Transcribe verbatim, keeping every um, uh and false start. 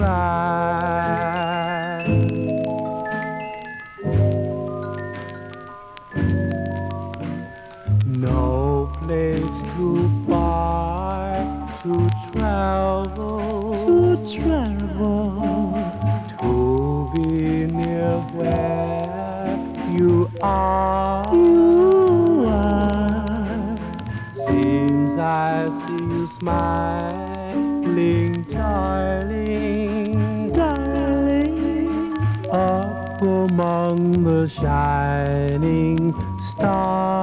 cry. No place too far to travel, to travel, to be near where you are. you are. Seems I see you smiling, darling, Darling, up among the shining stars.